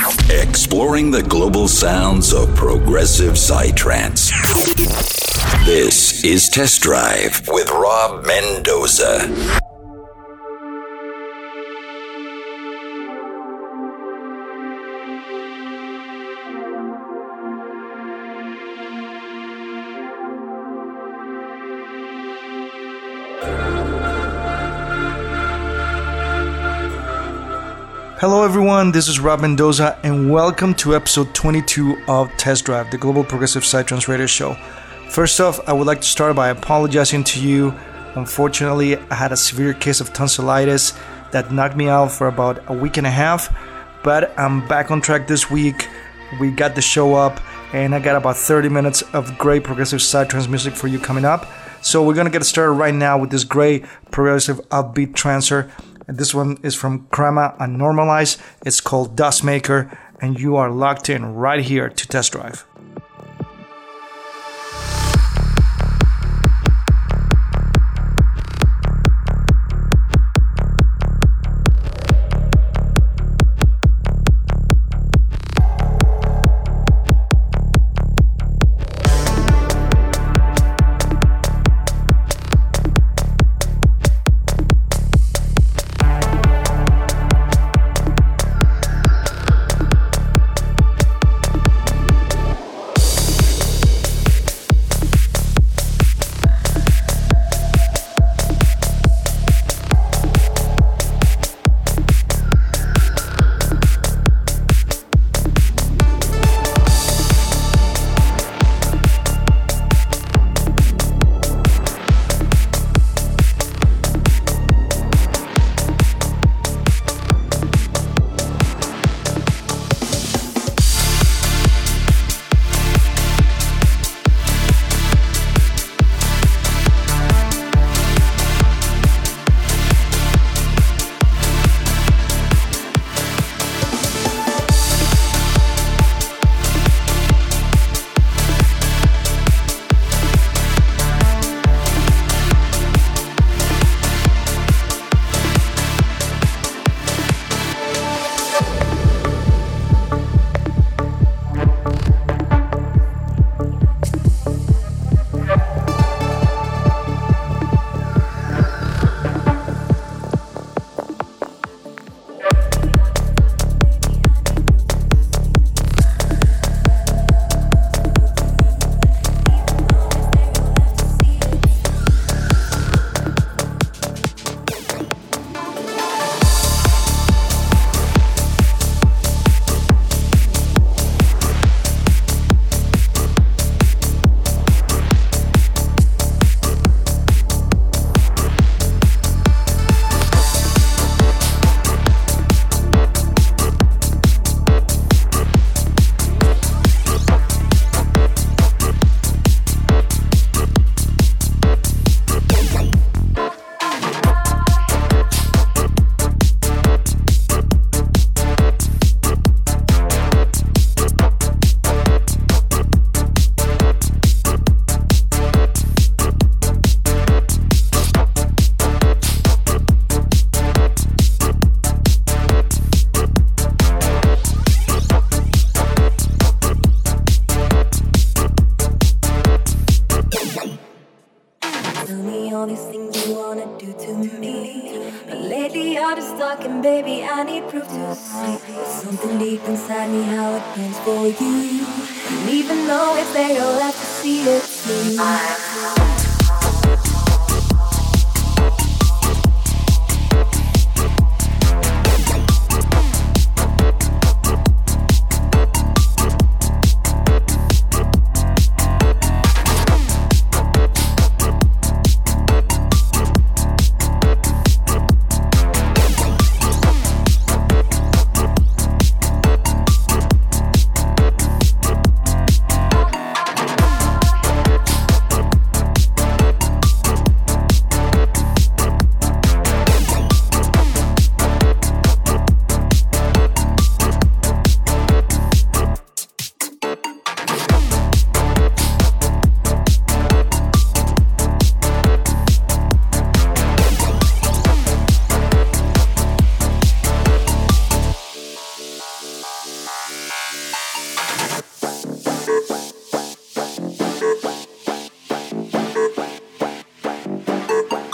Exploring the global sounds of progressive psytrance. This is Test Drive with Rob Mendoza. Hello everyone, this is Rob Mendoza and welcome to episode 22 of Test Drive, the Global Progressive Psytrance Radio Show. First off, I would like to start by apologizing to you. Unfortunately, I had a severe case of tonsillitis that knocked me out for about a week and a half, but I'm back on track this week. We got the show up and I got about 30 minutes of great progressive psytrance music for you coming up. So we're going to get started right now with this great progressive upbeat trancer. And this one is from Krama and Normalize. It's called Dustmaker, and you are locked in right here to Test Drive.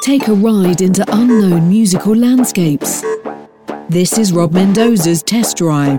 Take a ride into unknown musical landscapes. This is Rob Mendoza's Test Drive.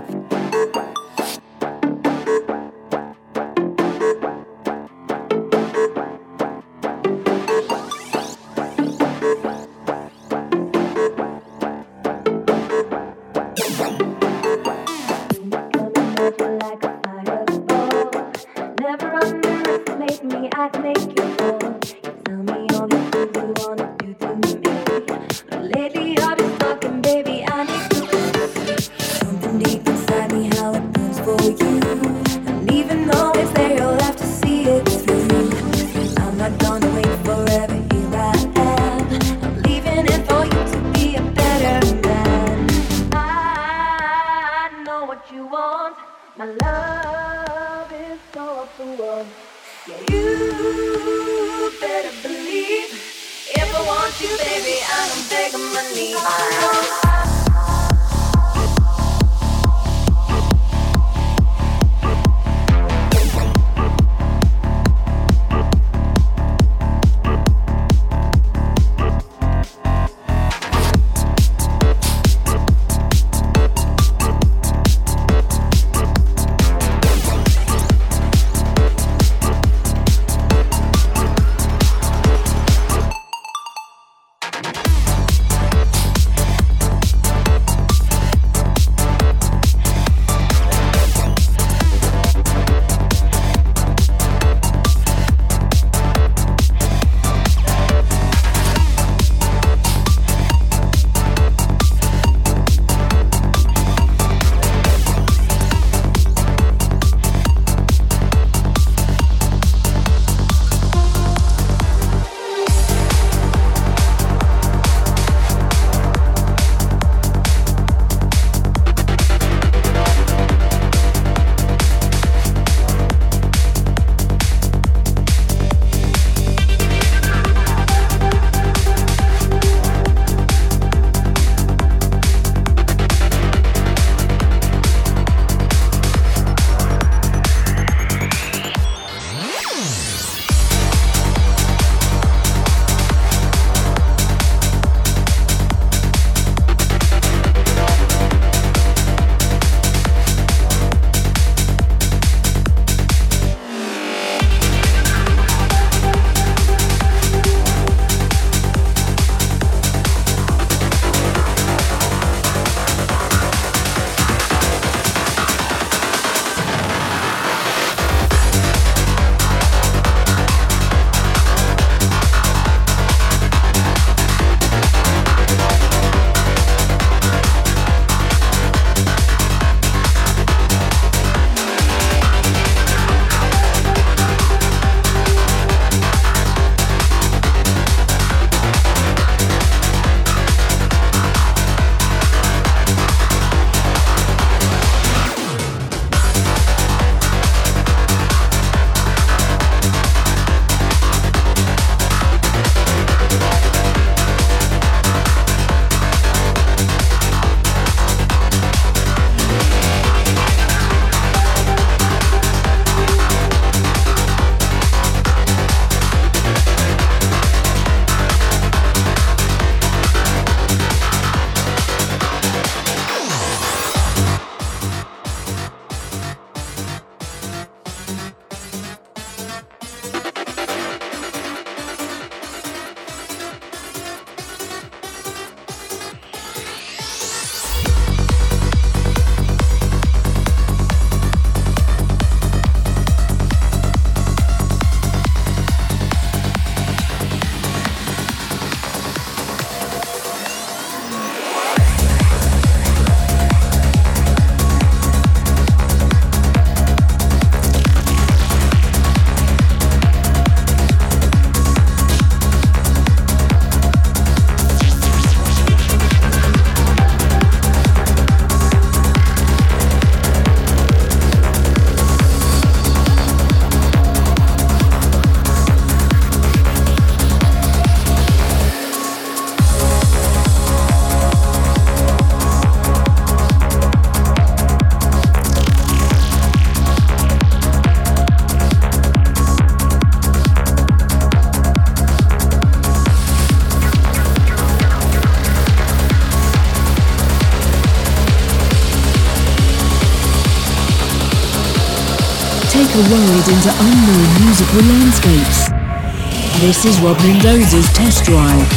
Take a ride into unknown musical landscapes. This is Rob Mendoza's Test Drive.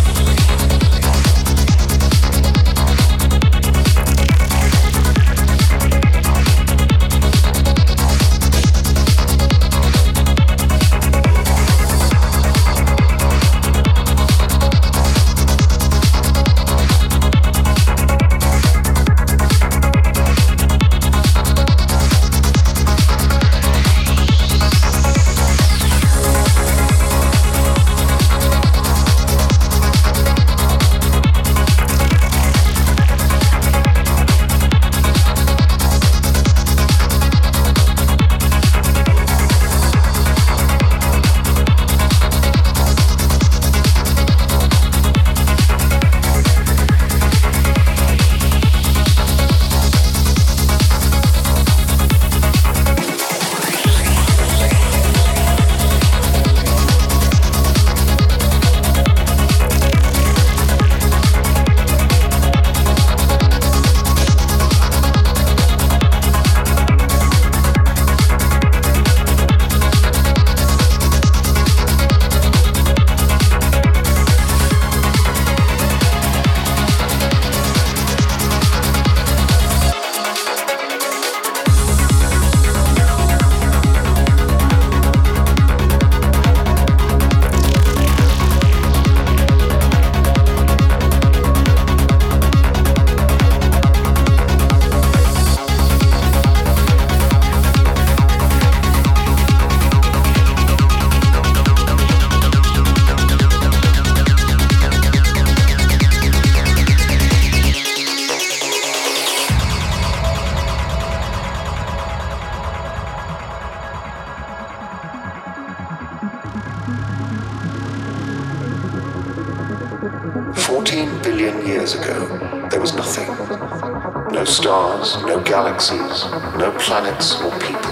Galaxies, no planets or people.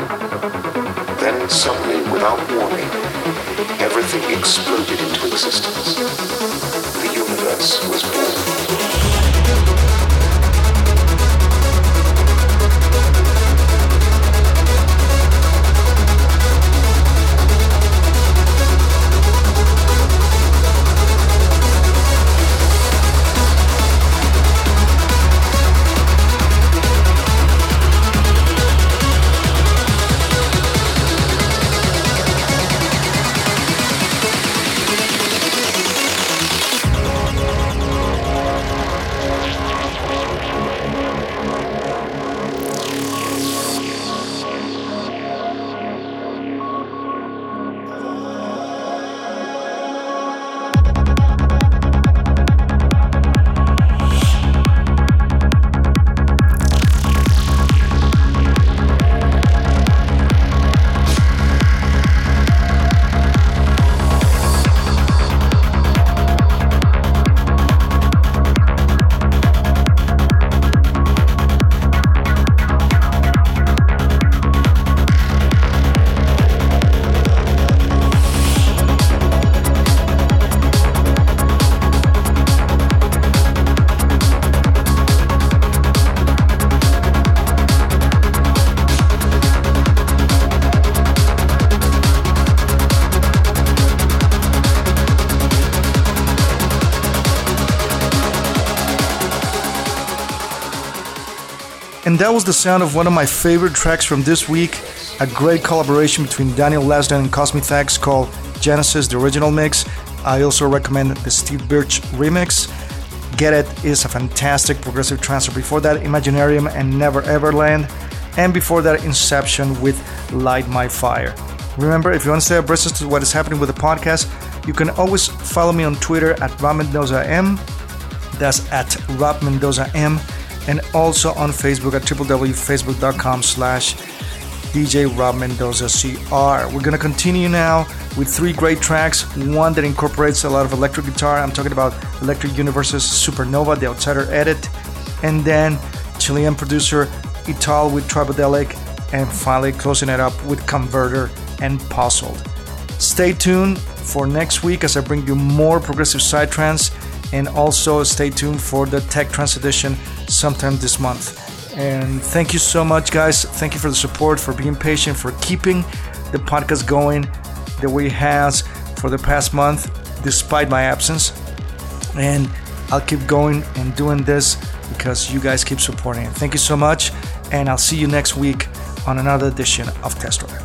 Then suddenly, without warning, everything exploded into existence. The universe was born. And that was the sound of one of my favorite tracks from this week, a great collaboration between Daniel Lasden and Cosmic Thax called Genesis, the original mix. I also recommend the Steve Birch remix. Get It is a fantastic progressive trance. Before that, Imaginarium and Never Ever Land. And before that, Inception with Light My Fire. Remember, if you want to stay abreast to what is happening with the podcast, you can always follow me on Twitter at RobMendozaM. That's at RobMendozaM. And also on Facebook at www.facebook.com/DJ Rob Mendoza CR. We're going to continue now with three great tracks. One that incorporates a lot of electric guitar. I'm talking about Electric Universe's Supernova, the Outsider edit. And then Chilean producer Ital with Tribodelic. And finally closing it up with Converter and Puzzled. Stay tuned for next week as I bring you more progressive psytrance. And also stay tuned for the Tech Trance edition sometime this month. And thank you so much, guys. Thank you for the support, for being patient, for keeping the podcast going the way it has for the past month, despite my absence. And I'll keep going and doing this because you guys keep supporting it. Thank you so much, and I'll see you next week on another edition of Test Drive.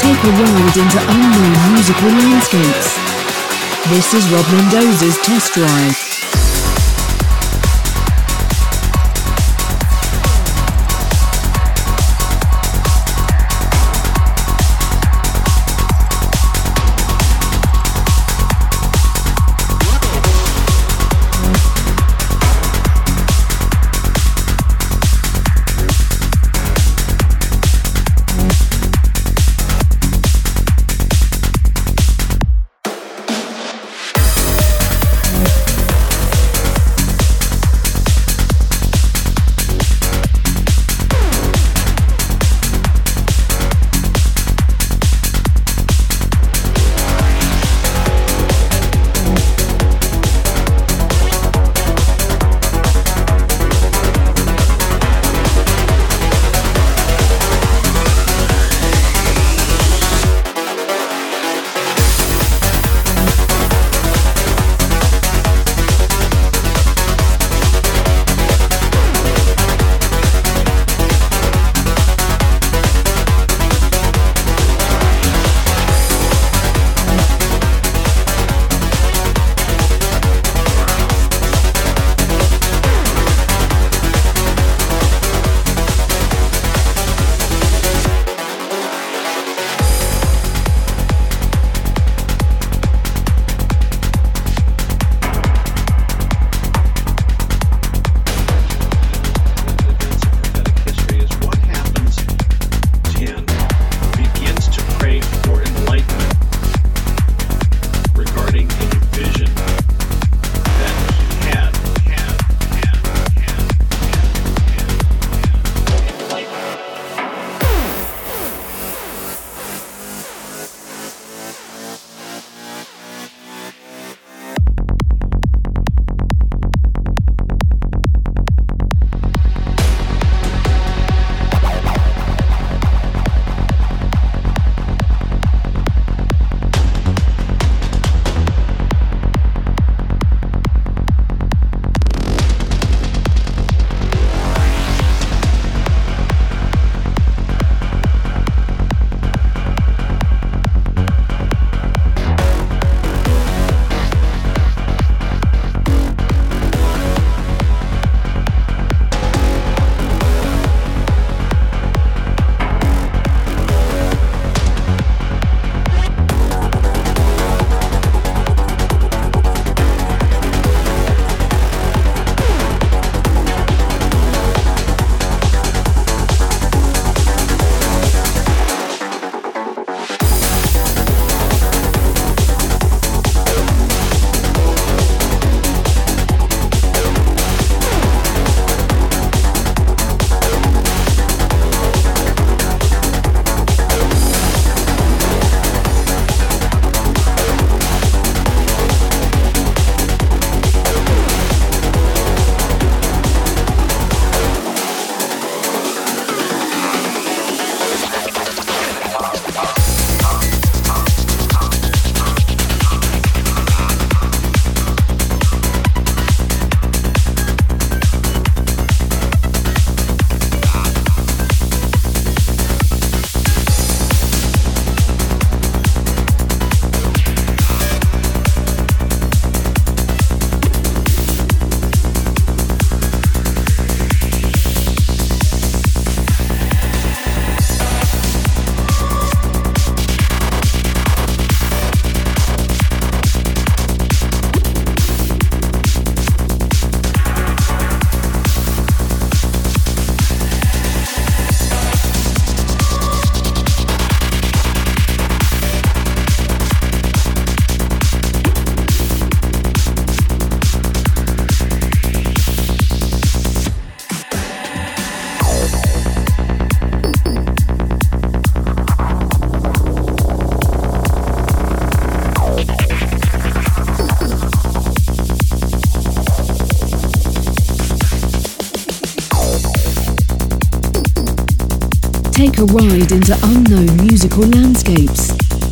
Take a ride into unknown musical landscapes. This is Rob Mendoza's Test Drive. Take a ride into unknown musical landscapes.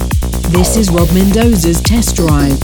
This is Rob Mendoza's Test Drive.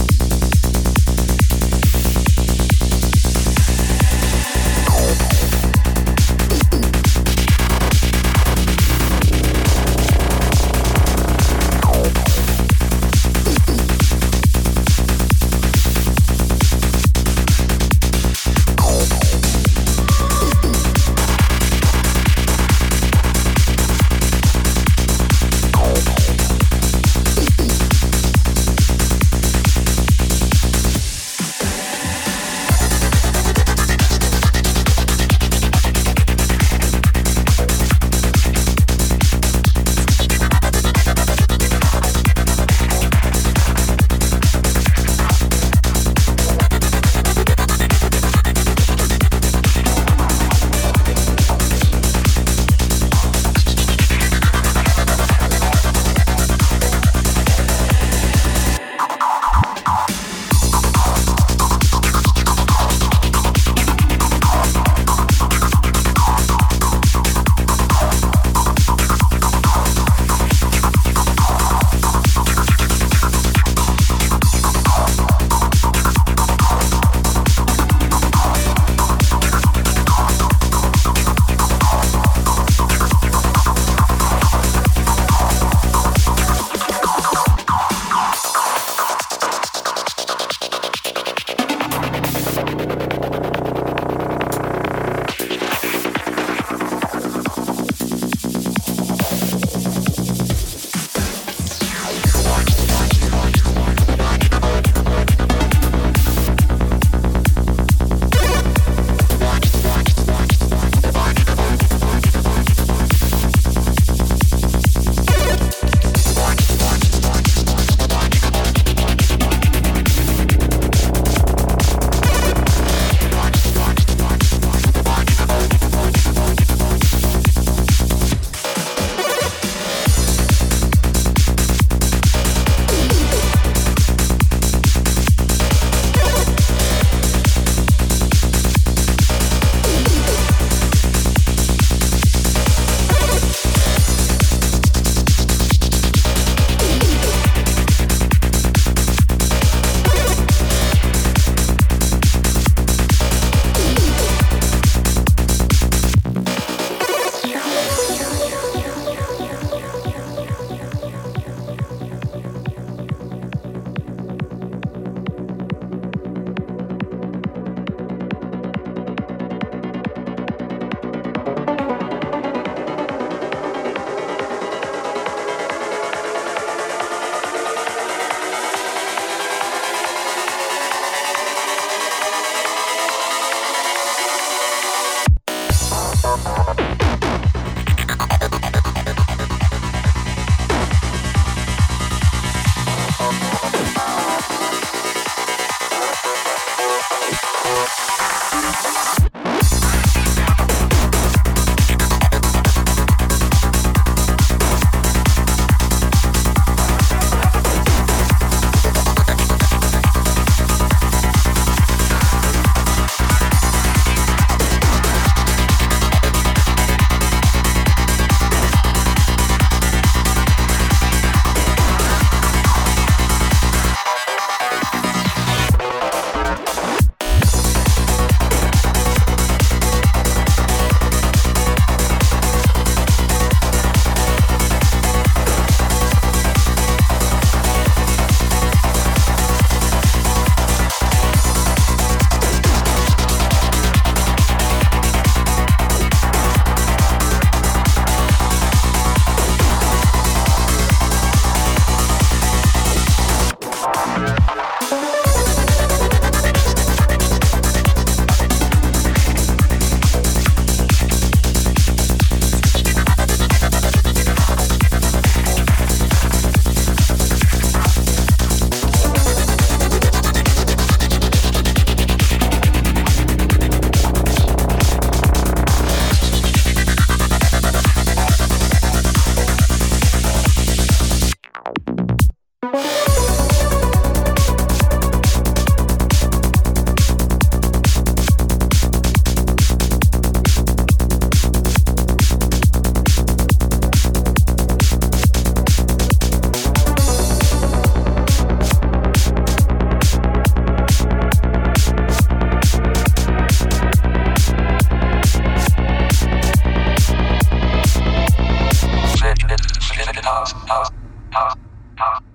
house.